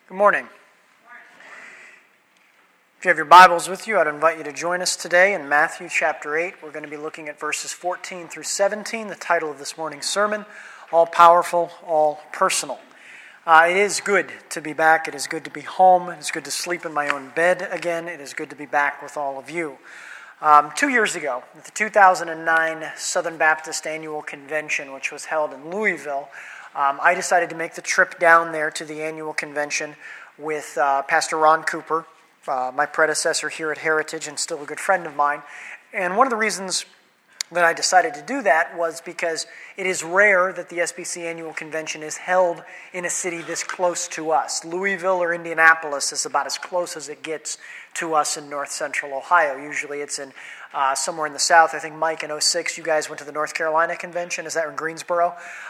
Good morning. If you have your Bibles with you, I'd invite you to join us today in Matthew chapter 8. We're going to be looking at verses 14 through 17, the title of this morning's sermon, All Powerful, All Personal. It is good to be back. It is good to be home. It is good to sleep in my own bed again. It is good to be back with all of you. 2 years ago, at the 2009 Southern Baptist Annual Convention, which was held in Louisville, I decided to make the trip down there to the annual convention with Pastor Ron Cooper, my predecessor here at Heritage and still a good friend of mine. And one of the reasons that I decided to do that was because it is rare that the SBC Annual Convention is held in a city this close to us. Louisville or Indianapolis is about as close as it gets to us in north central Ohio. Usually it's in somewhere in the south. I think, Mike, in 2006, you guys went to the North Carolina Convention. Is that in Greensboro?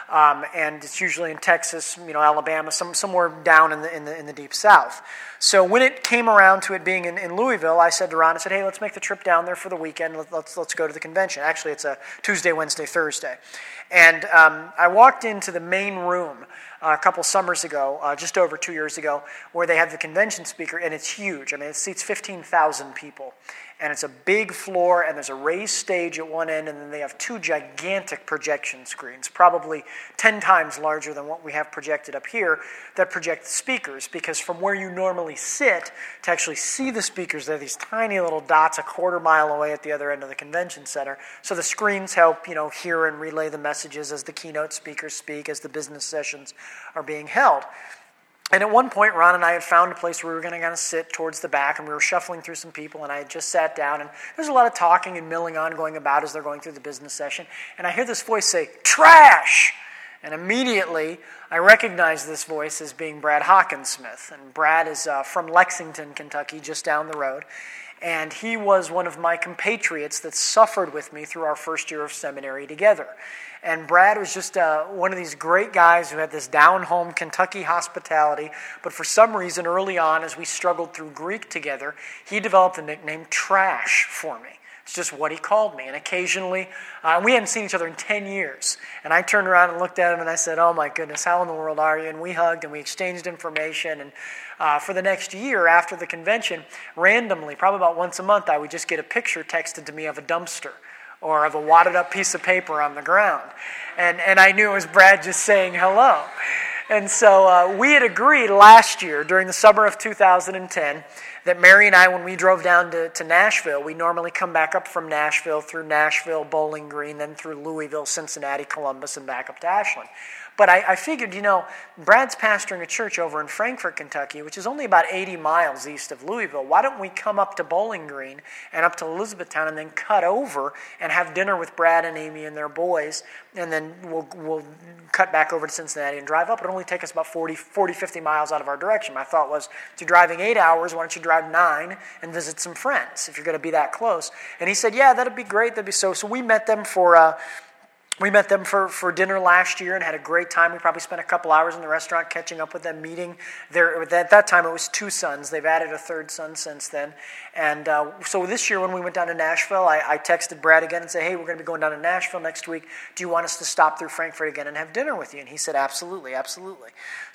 And it's usually in Texas, Alabama, somewhere down in the deep south. So when it came around to it being in Louisville, I said to Ron, hey, let's make the trip down there for the weekend. Let's go to the convention. Actually, it's a Tuesday, Wednesday, Thursday. And I walked into the main room a couple summers ago, just over 2 years ago, where they had the convention speaker, and it's huge. I mean, it seats 15,000 people. And it's a big floor, and there's a raised stage at one end, and then they have two gigantic projection screens, probably 10 times larger than what we have projected up here, that project the speakers. Because from where you normally sit, to actually see the speakers, they're these tiny little dots a quarter mile away at the other end of the convention center. So the screens help, hear and relay the messages as the keynote speakers speak, as the business sessions are being held. And at one point, Ron and I had found a place where we were going to kind of sit towards the back, and we were shuffling through some people, and I had just sat down, and there's a lot of talking and milling on going about as they're going through the business session, and I hear this voice say, "Trash!" And immediately, I recognize this voice as being Brad Hawkinsmith, and Brad is from Lexington, Kentucky, just down the road, and he was one of my compatriots that suffered with me through our first year of seminary together. And Brad was just one of these great guys who had this down-home Kentucky hospitality, but for some reason early on, as we struggled through Greek together, he developed the nickname Trash for me. It's just what he called me. And occasionally, we hadn't seen each other in 10 years. And I turned around and looked at him and I said, "Oh my goodness, how in the world are you?" And we hugged and we exchanged information. And for the next year after the convention, randomly, probably about once a month, I would just get a picture texted to me of a dumpster or of a wadded up piece of paper on the ground. And I knew it was Brad just saying hello. And so we had agreed last year, during the summer of 2010, that Mary and I, when we drove down to Nashville, we normally come back up from Nashville through Nashville, Bowling Green, then through Louisville, Cincinnati, Columbus, and back up to Ashland. But I figured, Brad's pastoring a church over in Frankfort, Kentucky, which is only about 80 miles east of Louisville. Why don't we come up to Bowling Green and up to Elizabethtown and then cut over and have dinner with Brad and Amy and their boys, and then we'll cut back over to Cincinnati and drive up. It'll only take us about 40, 50 miles out of our direction. My thought was, if you're driving 8 hours, why don't you drive 9 and visit some friends if you're going to be that close? And he said, yeah, that'd be great. That'd be so we met them for... We met them for dinner last year and had a great time. We probably spent a couple hours in the restaurant catching up with them, meeting at that time it was 2 sons. They've added a 3rd son since then. And so this year when we went down to Nashville, I texted Brad again and said, hey, we're going to be going down to Nashville next week. Do you want us to stop through Frankfort again and have dinner with you? And he said, absolutely, absolutely.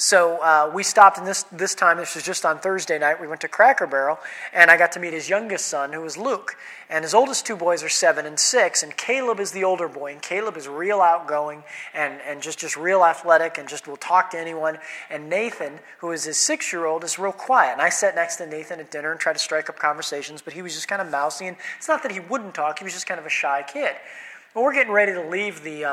So we stopped, and this time, this was just on Thursday night, we went to Cracker Barrel, and I got to meet his youngest son, who was Luke. And his oldest 2 boys are 7 and 6, and Caleb is the older boy, and Caleb is real outgoing and just real athletic and just will talk to anyone. And Nathan, who is his 6-year-old, is real quiet. And I sat next to Nathan at dinner and tried to strike up conversations, but he was just kind of mousy. And it's not that he wouldn't talk; he was just kind of a shy kid. Well, we're getting ready to leave the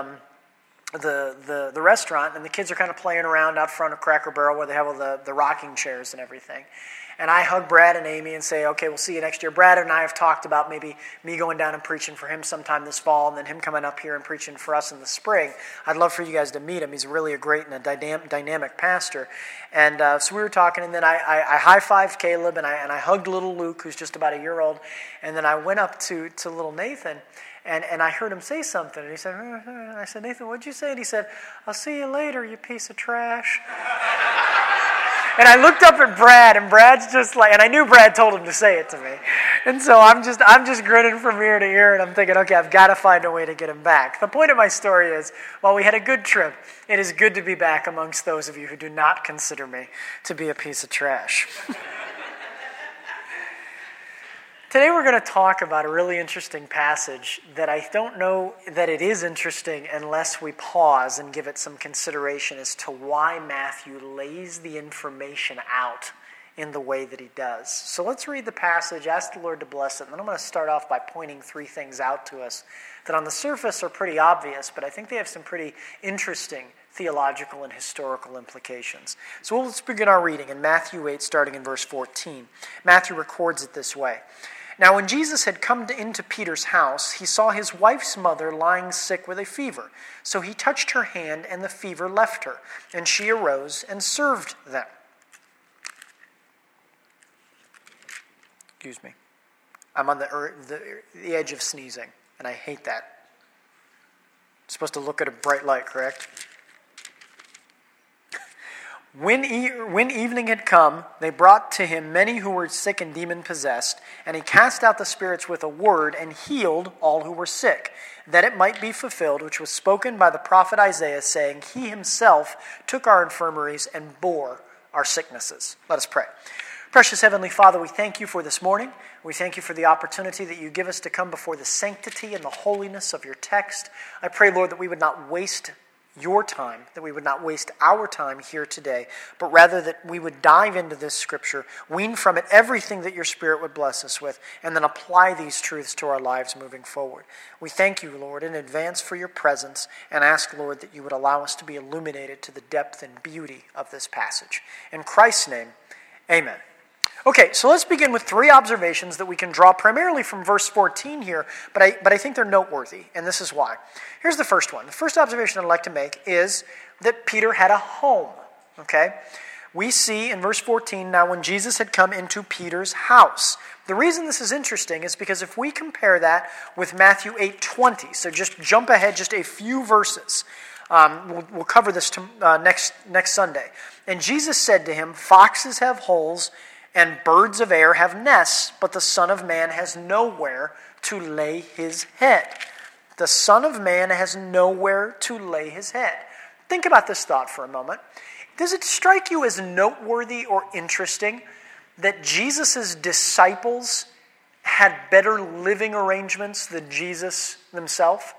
restaurant, and the kids are kind of playing around out front of Cracker Barrel where they have all the rocking chairs and everything. And I hug Brad and Amy and say, okay, we'll see you next year. Brad and I have talked about maybe me going down and preaching for him sometime this fall, and then him coming up here and preaching for us in the spring. I'd love for you guys to meet him. He's really a great and a dynamic pastor. And so we were talking, and then I high-fived Caleb, and I hugged little Luke, who's just about a year old. And then I went up to little Nathan, and I heard him say something. And he said, I said, Nathan, what'd you say? And he said, I'll see you later, you piece of trash. And I looked up at Brad, and Brad's just like, and I knew Brad told him to say it to me. And so I'm just grinning from ear to ear, and I'm thinking, okay, I've got to find a way to get him back. The point of my story is, while we had a good trip, it is good to be back amongst those of you who do not consider me to be a piece of trash. Today we're going to talk about a really interesting passage that I don't know that it is interesting unless we pause and give it some consideration as to why Matthew lays the information out in the way that he does. So let's read the passage, ask the Lord to bless it, and then I'm going to start off by pointing three things out to us that on the surface are pretty obvious, but I think they have some pretty interesting theological and historical implications. So let's begin our reading in Matthew 8, starting in verse 14. Matthew records it this way. Now when Jesus had come into Peter's house, he saw his wife's mother lying sick with a fever. So he touched her hand, and the fever left her, and she arose and served them. Excuse me. I'm on the edge of sneezing, and I hate that. I'm supposed to look at a bright light, correct? When evening had come, they brought to him many who were sick and demon-possessed, and he cast out the spirits with a word and healed all who were sick, that it might be fulfilled, which was spoken by the prophet Isaiah, saying, He himself took our infirmaries and bore our sicknesses. Let us pray. Precious Heavenly Father, we thank you for this morning. We thank you for the opportunity that you give us to come before the sanctity and the holiness of your text. I pray, Lord, that we would not waste your time, that we would not waste our time here today, but rather that we would dive into this scripture, wean from it everything that your Spirit would bless us with, and then apply these truths to our lives moving forward. We thank you, Lord, in advance for your presence, and ask, Lord, that you would allow us to be illuminated to the depth and beauty of this passage. In Christ's name, amen. Okay, so let's begin with three observations that we can draw primarily from verse 14 here, but I think they're noteworthy, and this is why. Here's the first one. The first observation I'd like to make is that Peter had a home, okay? We see in verse 14, now when Jesus had come into Peter's house. The reason this is interesting is because if we compare that with Matthew 8:20, so just jump ahead just a few verses. We'll cover this next Sunday. And Jesus said to him, Foxes have holes, and birds of air have nests, but the Son of Man has nowhere to lay his head. The Son of Man has nowhere to lay his head. Think about this thought for a moment. Does it strike you as noteworthy or interesting that Jesus' disciples had better living arrangements than Jesus himself?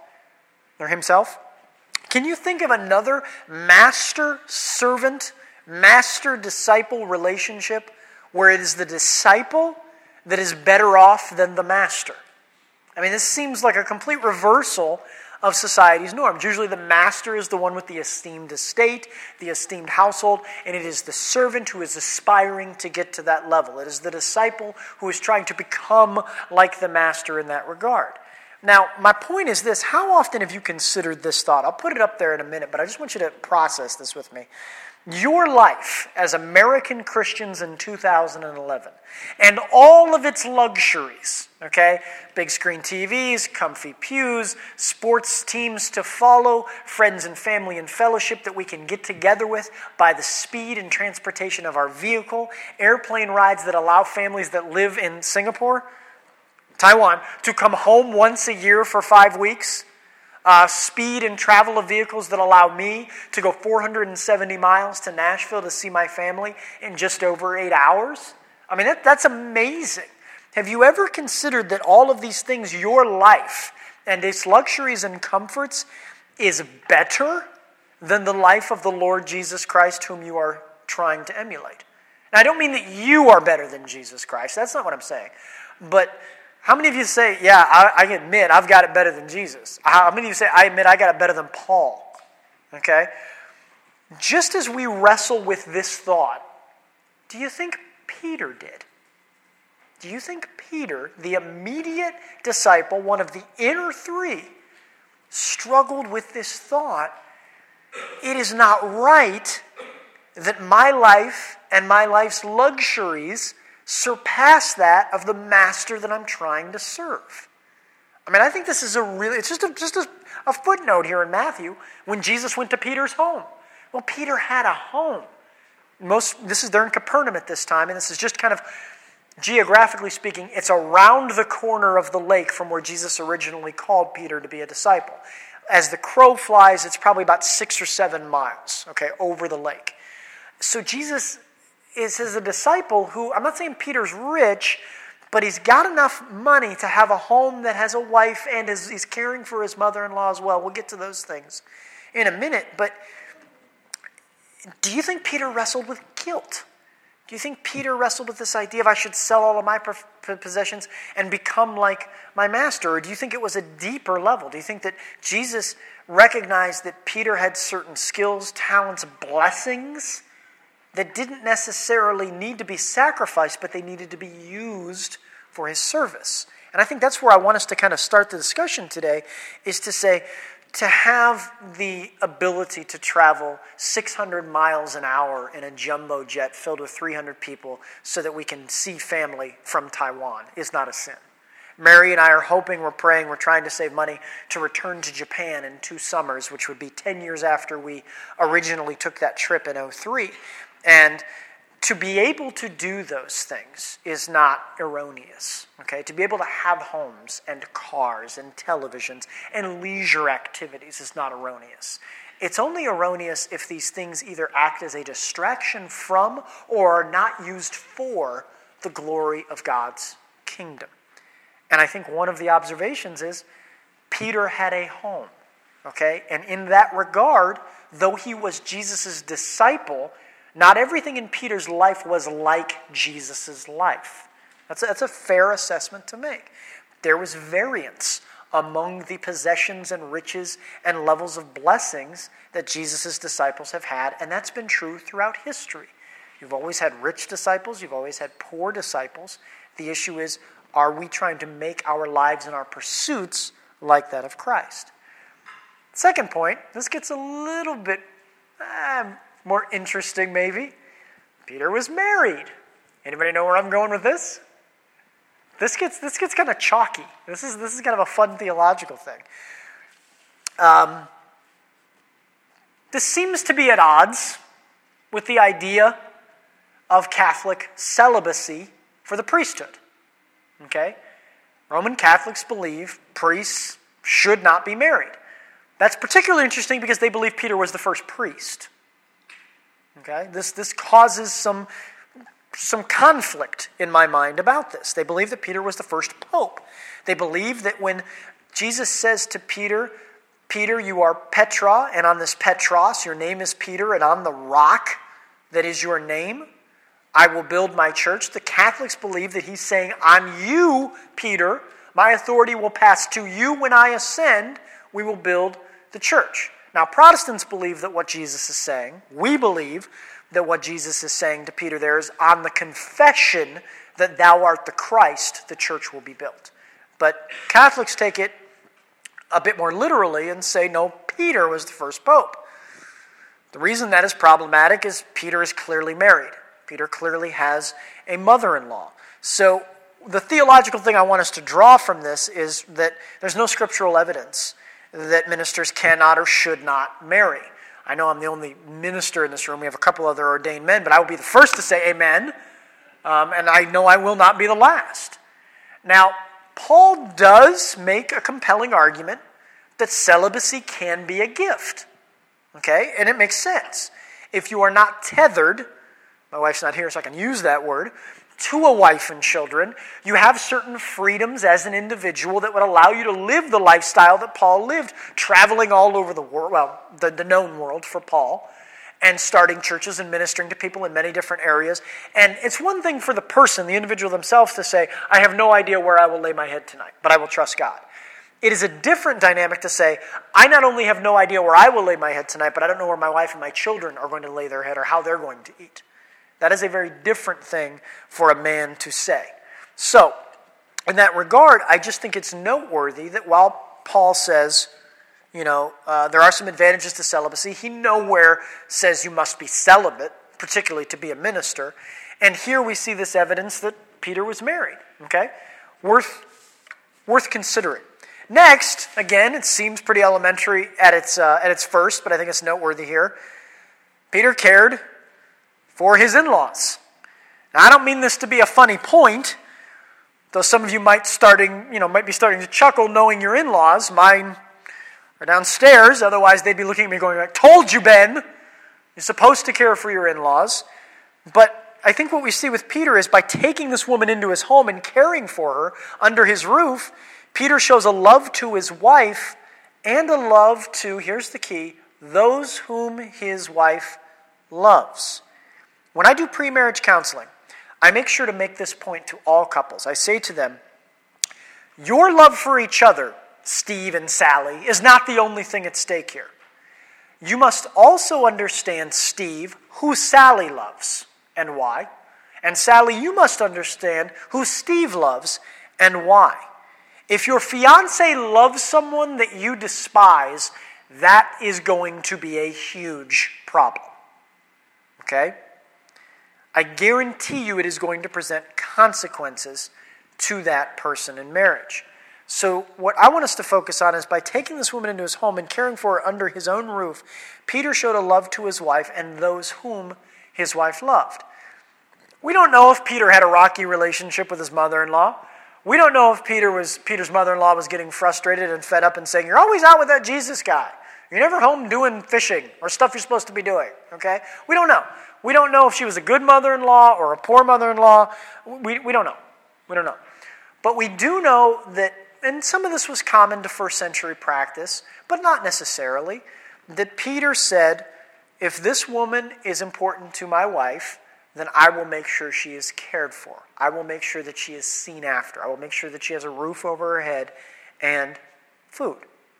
Can you think of another master-servant, master-disciple relationship where it is the disciple that is better off than the master? I mean, this seems like a complete reversal of society's norms. Usually the master is the one with the esteemed estate, the esteemed household, and it is the servant who is aspiring to get to that level. It is the disciple who is trying to become like the master in that regard. Now, my point is this. How often have you considered this thought? I'll put it up there in a minute, but I just want you to process this with me. Your life as American Christians in 2011 and all of its luxuries, okay? Big screen TVs, comfy pews, sports teams to follow, friends and family and fellowship that we can get together with by the speed and transportation of our vehicle, airplane rides that allow families that live in Singapore, Taiwan, to come home once a year for 5 weeks. Speed and travel of vehicles that allow me to go 470 miles to Nashville to see my family in just over 8 hours. I mean, that's amazing. Have you ever considered that all of these things, your life and its luxuries and comforts, is better than the life of the Lord Jesus Christ whom you are trying to emulate? Now, I don't mean that you are better than Jesus Christ. That's not what I'm saying. But how many of you say, yeah, I admit I've got it better than Jesus? How many of you say, I admit I got it better than Paul? Okay? Just as we wrestle with this thought, do you think Peter did? Do you think Peter, the immediate disciple, one of the inner three, struggled with this thought? It is not right that my life and my life's luxuries surpass that of the master that I'm trying to serve. I mean, I think this is it's just a footnote here in Matthew when Jesus went to Peter's home. Well, Peter had a home. They're in Capernaum at this time, and this is just kind of Geographically speaking, it's around the corner of the lake from where Jesus originally called Peter to be a disciple. As the crow flies, it's probably about 6 or 7 miles, okay, over the lake. So Jesus is a disciple who, I'm not saying Peter's rich, but he's got enough money to have a home that has a wife and he's caring for his mother-in-law as well. We'll get to those things in a minute. But do you think Peter wrestled with guilt? Do you think Peter wrestled with this idea of I should sell all of my possessions and become like my master? Or do you think it was a deeper level? Do you think that Jesus recognized that Peter had certain skills, talents, blessings that didn't necessarily need to be sacrificed, but they needed to be used for his service? And I think that's where I want us to kind of start the discussion today, is to say, to have the ability to travel 600 miles an hour in a jumbo jet filled with 300 people so that we can see family from Taiwan is not a sin. Mary and I are hoping, we're praying, we're trying to save money to return to Japan in 2 summers, which would be 10 years after we originally took that trip in 2003. And to be able to do those things is not erroneous, okay? To be able to have homes and cars and televisions and leisure activities is not erroneous. It's only erroneous if these things either act as a distraction from or are not used for the glory of God's kingdom. And I think one of the observations is Peter had a home, okay? And in that regard, though he was Jesus' disciple, not everything in Peter's life was like Jesus' life. That's a fair assessment to make. There was variance among the possessions and riches and levels of blessings that Jesus' disciples have had, and that's been true throughout history. You've always had rich disciples, you've always had poor disciples. The issue is, are we trying to make our lives and our pursuits like that of Christ? Second point, this gets a little bit more interesting maybe. Peter was married. Anybody know where I'm going with this? This gets kind of chalky. This is kind of a fun theological thing. This seems to be at odds with the idea of Catholic celibacy for the priesthood. Okay? Roman Catholics believe priests should not be married. That's particularly interesting because they believe Peter was the first priest. Okay? This causes some conflict in my mind about this. They believe that Peter was the first pope. They believe that when Jesus says to Peter, Peter, you are Petra, and on this Petros, your name is Peter, and on the rock that is your name, I will build my church. The Catholics believe that he's saying, on you, Peter, my authority will pass to you when I ascend, we will build the church. Now, Protestants believe that what Jesus is saying, we believe that what Jesus is saying to Peter there is, on the confession that thou art the Christ, the church will be built. But Catholics take it a bit more literally and say, no, Peter was the first pope. The reason that is problematic is Peter is clearly married. Peter clearly has a mother-in-law. So the theological thing I want us to draw from this is that there's no scriptural evidence that ministers cannot or should not marry. I know I'm the only minister in this room. We have a couple other ordained men, but I will be the first to say amen. And I know I will not be the last. Now, Paul does make a compelling argument that celibacy can be a gift. Okay? And it makes sense. If you are not tethered, my wife's not here so I can use that word, to a wife and children, you have certain freedoms as an individual that would allow you to live the lifestyle that Paul lived, traveling all over the world, well, the known world for Paul, and starting churches and ministering to people in many different areas. And it's one thing for the person, the individual themselves, to say, I have no idea where I will lay my head tonight, but I will trust God. It is a different dynamic to say, I not only have no idea where I will lay my head tonight, but I don't know where my wife and my children are going to lay their head or how they're going to eat. That is a very different thing for a man to say. So, in that regard, I just think it's noteworthy that while Paul says, there are some advantages to celibacy, he nowhere says you must be celibate, particularly to be a minister. And here we see this evidence that Peter was married. Okay? Worth considering. Next, again, it seems pretty elementary at its first, but I think it's noteworthy here. Peter cared for his in-laws. Now, I don't mean this to be a funny point, though some of you might be starting to chuckle knowing your in-laws. Mine are downstairs, otherwise they'd be looking at me going like, "Told you, Ben! You're supposed to care for your in-laws." But I think what we see with Peter is by taking this woman into his home and caring for her under his roof, Peter shows a love to his wife and a love to, here's the key, those whom his wife loves. When I do pre-marriage counseling, I make sure to make this point to all couples. I say to them, your love for each other, Steve and Sally, is not the only thing at stake here. You must also understand, Steve, who Sally loves and why. And Sally, you must understand who Steve loves and why. If your fiancé loves someone that you despise, that is going to be a huge problem. Okay? I guarantee you it is going to present consequences to that person in marriage. So what I want us to focus on is by taking this woman into his home and caring for her under his own roof, Peter showed a love to his wife and those whom his wife loved. We don't know if Peter had a rocky relationship with his mother-in-law. We don't know if Peter's mother-in-law was getting frustrated and fed up and saying, "You're always out with that Jesus guy. You're never home doing fishing or stuff you're supposed to be doing." Okay? We don't know. We don't know if she was a good mother-in-law or a poor mother-in-law. We don't know. We don't know. But we do know that, and some of this was common to first century practice, but not necessarily, that Peter said, if this woman is important to my wife, then I will make sure she is cared for. I will make sure that she is seen after. I will make sure that she has a roof over her head and food.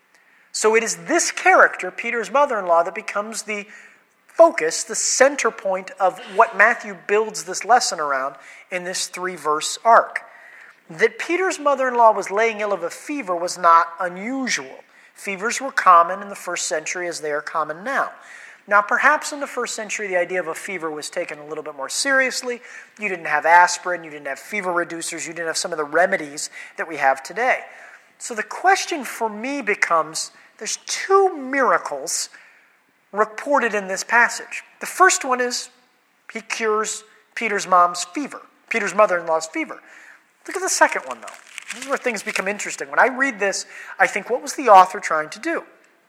So it is this character, Peter's mother-in-law, that becomes the focus, the center point of what Matthew builds this lesson around in this 3-verse arc. That Peter's mother-in-law was laying ill of a fever was not unusual. Fevers were common in the first century as they are common now. Now, perhaps in the first century, the idea of a fever was taken a little bit more seriously. You didn't have aspirin, you didn't have fever reducers, you didn't have some of the remedies that we have today. So the question for me becomes, there's 2 miracles reported in this passage. The first one is he cures Peter's mother-in-law's fever. Look at the second one, though. This is where things become interesting. When I read this, I think, what was the author trying to do?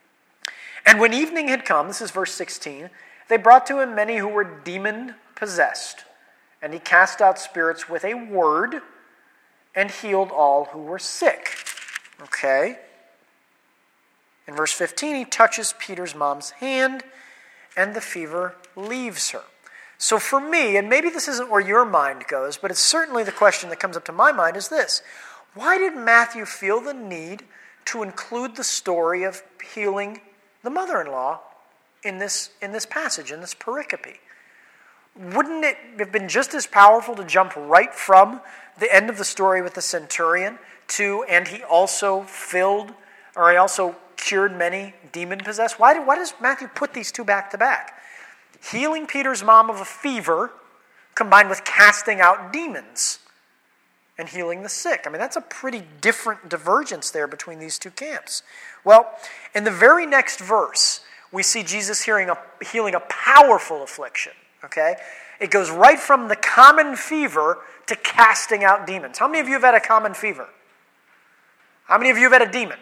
And when evening had come, this is verse 16, they brought to him many who were demon-possessed, and he cast out spirits with a word and healed all who were sick. Okay? In verse 15, he touches Peter's mom's hand, and the fever leaves her. So for me, and maybe this isn't where your mind goes, but it's certainly the question that comes up to my mind is this. Why did Matthew feel the need to include the story of healing the mother-in-law in this passage, in this pericope? Wouldn't it have been just as powerful to jump right from the end of the story with the centurion to, and he also cured many demon-possessed? Why does Matthew put these 2 back to back? Healing Peter's mom of a fever combined with casting out demons and healing the sick. I mean, that's a pretty different divergence there between these 2 camps. Well, in the very next verse, we see Jesus healing a powerful affliction. Okay? It goes right from the common fever to casting out demons. How many of you have had a common fever? How many of you have had a demon?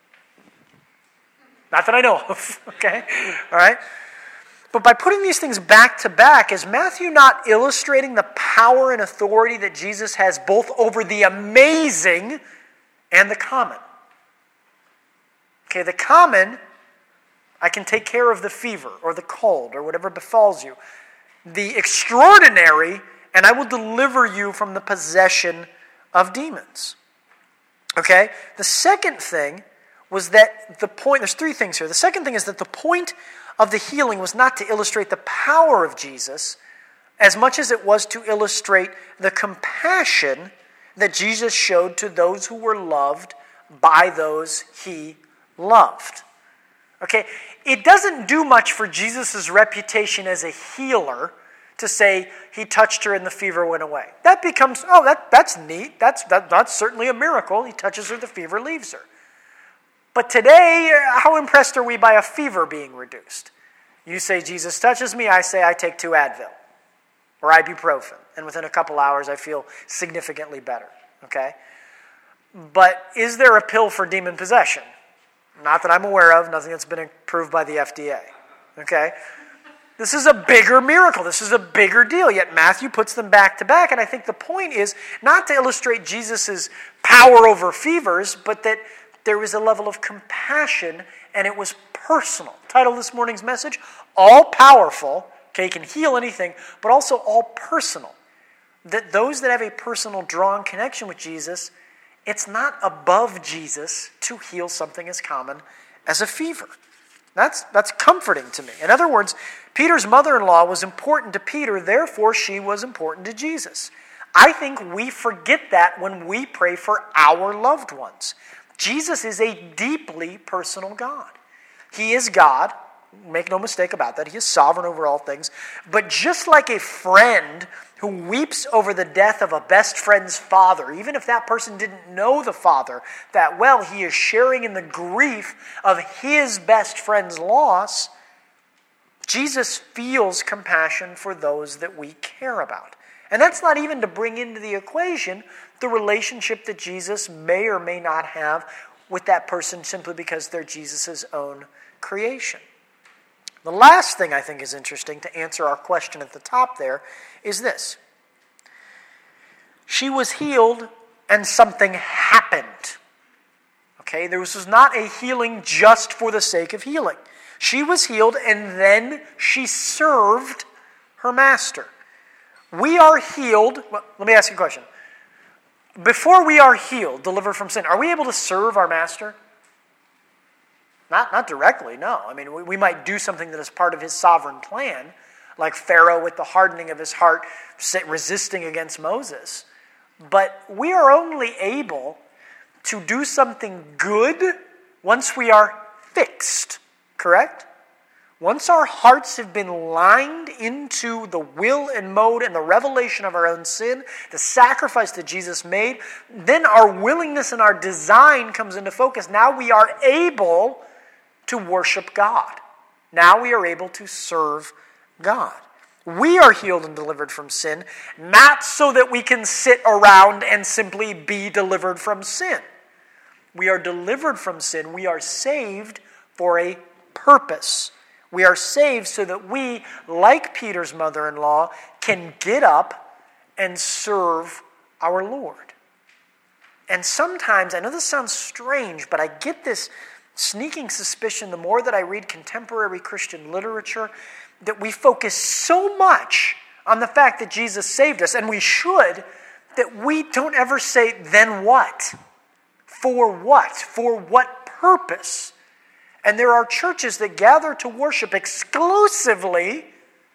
Not that I know of. Okay? All right? But by putting these things back to back, is Matthew not illustrating the power and authority that Jesus has both over the amazing and the common? Okay, the common, I can take care of the fever or the cold or whatever befalls you. The extraordinary, and I will deliver you from the possession of demons. Okay? The second thing was that there's 3 things here. The second thing is that the point of the healing was not to illustrate the power of Jesus as much as it was to illustrate the compassion that Jesus showed to those who were loved by those he loved. Okay? It doesn't do much for Jesus' reputation as a healer to say he touched her and the fever went away. That becomes, that's neat. That's certainly a miracle. He touches her, the fever leaves her. But today, how impressed are we by a fever being reduced? You say Jesus touches me, I say I take 2 Advil. or ibuprofen, and within a couple hours I feel significantly better, okay? But is there a pill for demon possession? Not that I'm aware of, nothing that's been approved by the FDA, okay? This is a bigger miracle. This is a bigger deal, yet Matthew puts them back to back, and I think the point is not to illustrate Jesus' power over fevers, but that there was a level of compassion, and it was personal. Title of this morning's message, All Powerful, okay, can heal anything, but also all personal. That those that have a personal drawn connection with Jesus, it's not above Jesus to heal something as common as a fever. That's comforting to me. In other words, Peter's mother-in-law was important to Peter, therefore she was important to Jesus. I think we forget that when we pray for our loved ones. Jesus is a deeply personal God. He is God. Make no mistake about that. He is sovereign over all things. But just like a friend who weeps over the death of a best friend's father, even if that person didn't know the father that well, he is sharing in the grief of his best friend's loss. Jesus feels compassion for those that we care about. And that's not even to bring into the equation the relationship that Jesus may or may not have with that person simply because they're Jesus' own creation. The last thing I think is interesting to answer our question at the top there is this. She was healed and something happened. Okay, this was not a healing just for the sake of healing. She was healed and then she served her master. We are healed. Well, let me ask you a question. Before we are healed, delivered from sin, are we able to serve our master? Not directly, no. I mean, we might do something that is part of his sovereign plan, like Pharaoh with the hardening of his heart, resisting against Moses. But we are only able to do something good once we are fixed, correct? Once our hearts have been lined into the will and mode and the revelation of our own sin, the sacrifice that Jesus made, then our willingness and our design comes into focus. Now we are able to worship God. Now we are able to serve God. We are healed and delivered from sin, not so that we can sit around and simply be delivered from sin. We are delivered from sin. We are saved for a purpose. We are saved so that we, like Peter's mother-in-law, can get up and serve our Lord. And sometimes, I know this sounds strange, but I get this sneaking suspicion the more that I read contemporary Christian literature that we focus so much on the fact that Jesus saved us, and we should, that we don't ever say, then what? For what? For what purpose? And there are churches that gather to worship exclusively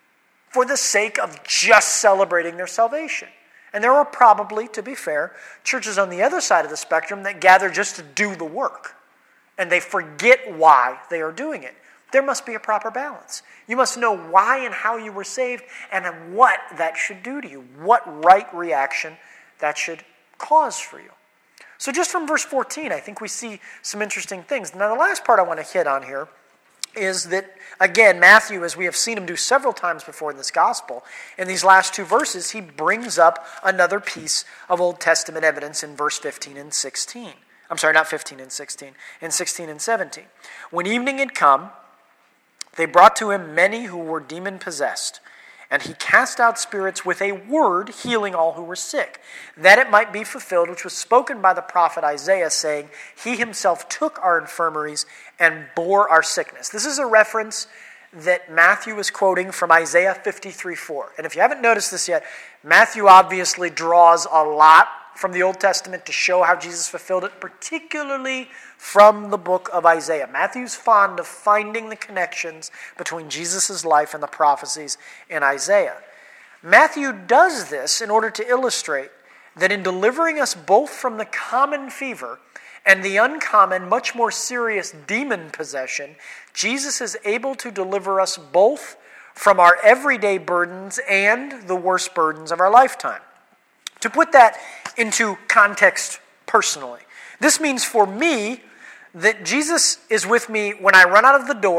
for the sake of just celebrating their salvation. And there are probably, to be fair, churches on the other side of the spectrum that gather just to do the work. And they forget why they are doing it. There must be a proper balance. You must know why and how you were saved and what that should do to you, what right reaction that should cause for you. So just from verse 14, I think we see some interesting things. Now, the last part I want to hit on here is that, again, Matthew, as we have seen him do several times before in this gospel, in these last two verses, he brings up another piece of Old Testament evidence in verse 15 and 16. I'm sorry, not 15 and 16, in 16 and 17. When evening had come, they brought to him many who were demon-possessed, and he cast out spirits with a word, healing all who were sick, that it might be fulfilled, which was spoken by the prophet Isaiah, saying, He himself took our infirmaries and bore our sickness. This is a reference that Matthew is quoting from Isaiah 53:4. And if you haven't noticed this yet, Matthew obviously draws a lot from the Old Testament to show how Jesus fulfilled it, particularly from the book of Isaiah. Matthew's fond of finding the connections between Jesus' life and the prophecies in Isaiah. Matthew does this in order to illustrate that in delivering us both from the common fever and the uncommon, much more serious demon possession, Jesus is able to deliver us both from our everyday burdens and the worst burdens of our lifetime. To put that into context personally, this means for me that Jesus is with me when I run out of the door,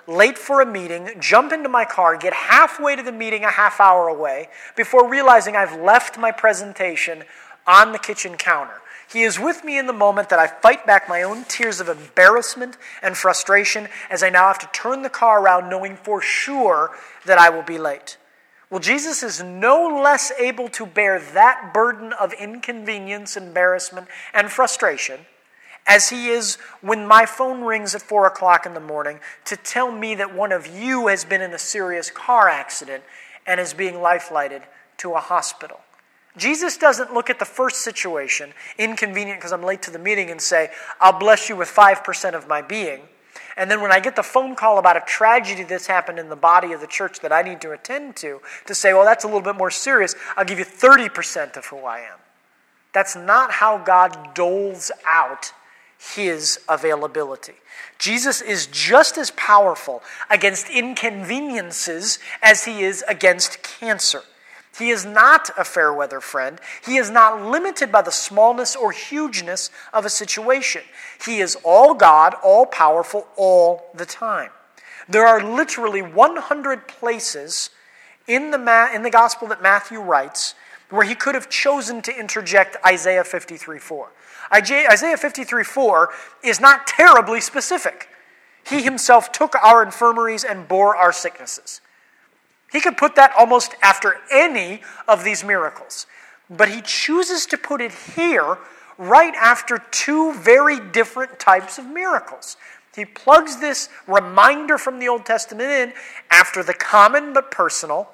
late for a meeting, jump into my car, get halfway to the meeting a half hour away before realizing I've left my presentation on the kitchen counter. He is with me in the moment that I fight back my own tears of embarrassment and frustration as I now have to turn the car around knowing for sure that I will be late. Well, Jesus is no less able to bear that burden of inconvenience, embarrassment, and frustration as he is when my phone rings at 4 o'clock in the morning to tell me that one of you has been in a serious car accident and is being life-flighted to a hospital. Jesus doesn't look at the first situation, inconvenient because I'm late to the meeting, and say, I'll bless you with 5% of my being. And then when I get the phone call about a tragedy that's happened in the body of the church that I need to attend to say, well, that's a little bit more serious, I'll give you 30% of who I am. That's not how God doles out his availability. Jesus is just as powerful against inconveniences as he is against cancer. He is not a fair weather friend. He is not limited by the smallness or hugeness of a situation. He is all God, all powerful, all the time. There are literally 100 places in the gospel that Matthew writes where he could have chosen to interject Isaiah 53:4. Isaiah 53:4 is not terribly specific. He himself took our infirmaries and bore our sicknesses. He could put that almost after any of these miracles. But he chooses to put it here right after two very different types of miracles. He plugs this reminder from the Old Testament in after the common but personal,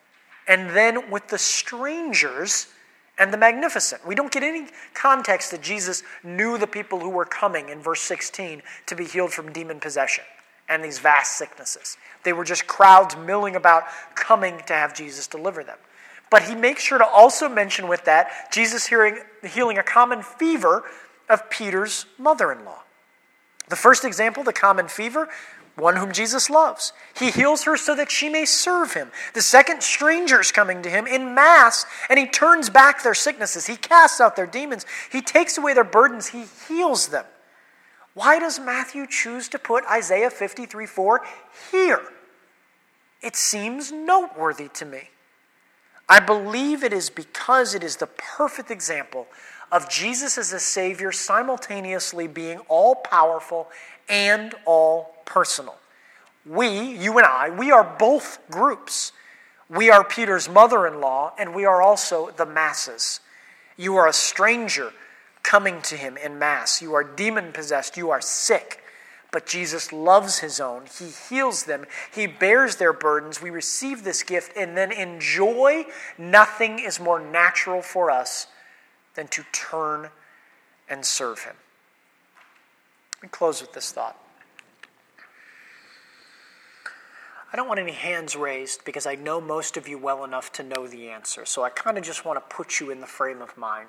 and then with the strangers and the magnificent. We don't get any context that Jesus knew the people who were coming in verse 16 to be healed from demon possession and these vast sicknesses. They were just crowds milling about coming to have Jesus deliver them. But he makes sure to also mention with that Jesus healing a common fever of Peter's mother-in-law. The first example, the common fever, one whom Jesus loves. He heals her so that she may serve him. The second, strangers coming to him in mass, and he turns back their sicknesses. He casts out their demons. He takes away their burdens. He heals them. Why does Matthew choose to put Isaiah 53:4 here? It seems noteworthy to me. I believe it is because it is the perfect example of Jesus as a Savior simultaneously being all-powerful and all-personal. You and I, we are both groups. We are Peter's mother-in-law, and we are also the masses. You are a stranger coming to him in mass. You are demon-possessed. You are sick. But Jesus loves his own. He heals them. He bears their burdens. We receive this gift, and then in joy, nothing is more natural for us than to turn and serve him. Let me close with this thought. I don't want any hands raised because I know most of you well enough to know the answer. So I kind of just want to put you in the frame of mind.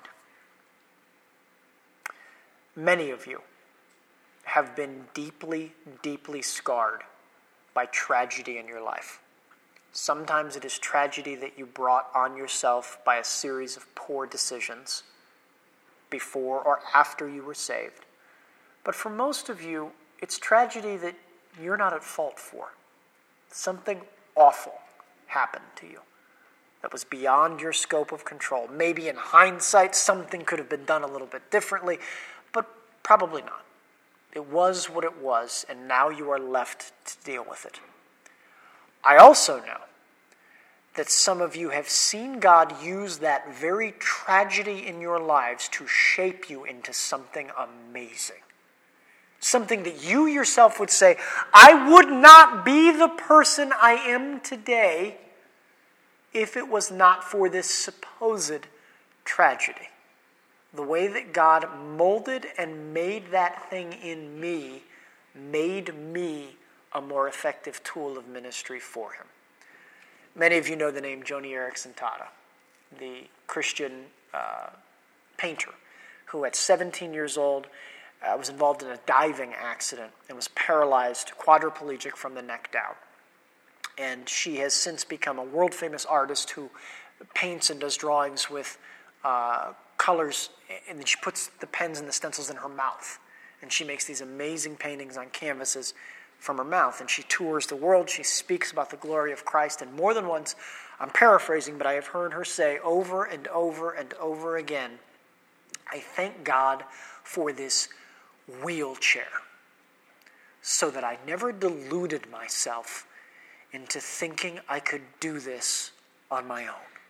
Many of you have been deeply, deeply scarred by tragedy in your life. Sometimes it is tragedy that you brought on yourself by a series of poor decisions before or after you were saved. But for most of you, it's tragedy that you're not at fault for. Something awful happened to you that was beyond your scope of control. Maybe in hindsight, something could have been done a little bit differently, but probably not. It was what it was, and now you are left to deal with it. I also know that some of you have seen God use that very tragedy in your lives to shape you into something amazing. Something that you yourself would say, I would not be the person I am today if it was not for this supposed tragedy. The way that God molded and made that thing in me made me a more effective tool of ministry for him. Many of you know the name Joni Eareckson Tada, the Christian painter who at 17 years old was involved in a diving accident and was paralyzed, quadriplegic from the neck down. And she has since become a world-famous artist who paints and does drawings with colors, and then she puts the pens and the stencils in her mouth. And she makes these amazing paintings on canvases from her mouth. And she tours the world. She speaks about the glory of Christ. And more than once, I'm paraphrasing, but I have heard her say over and over and over again, I thank God for this wheelchair so that I never deluded myself into thinking I could do this on my own.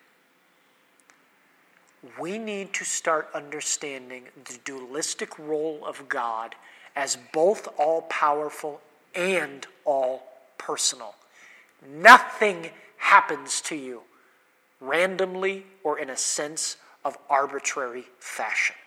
We need to start understanding the dualistic role of God as both all-powerful and all-personal. Nothing happens to you randomly or in a sense of arbitrary fashion.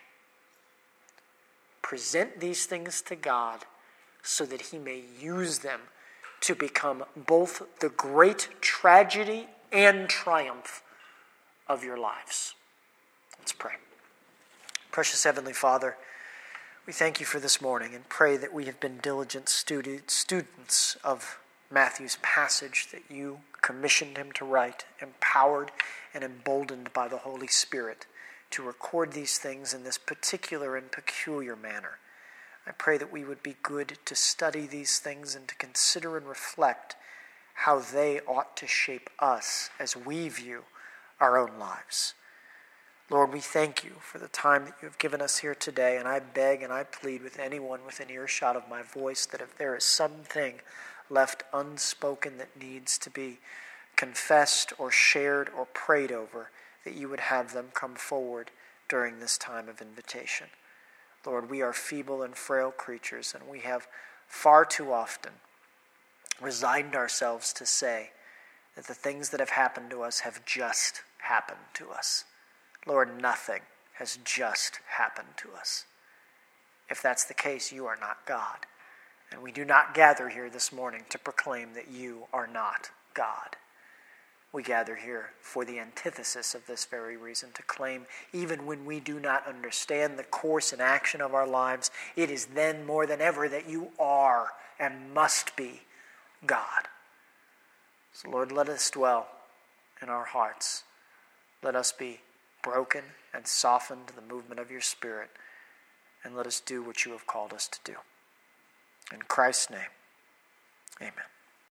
Present these things to God so that he may use them to become both the great tragedy and triumph of your lives. Let's pray. Precious Heavenly Father, we thank you for this morning and pray that we have been diligent students of Matthew's passage that you commissioned him to write, empowered and emboldened by the Holy Spirit to record these things in this particular and peculiar manner. I pray that we would be good to study these things and to consider and reflect how they ought to shape us as we view our own lives. Lord, we thank you for the time that you have given us here today, and I beg and I plead with anyone within earshot of my voice that if there is something left unspoken that needs to be confessed or shared or prayed over, that you would have them come forward during this time of invitation. Lord, we are feeble and frail creatures, and we have far too often resigned ourselves to say that the things that have happened to us have just happened to us. Lord, nothing has just happened to us. If that's the case, you are not God. And we do not gather here this morning to proclaim that you are not God. We gather here for the antithesis of this very reason, to claim even when we do not understand the course and action of our lives, it is then more than ever that you are and must be God. So Lord, let us dwell in our hearts. Let us be broken and softened to the movement of your Spirit, and let us do what you have called us to do. In Christ's name, amen.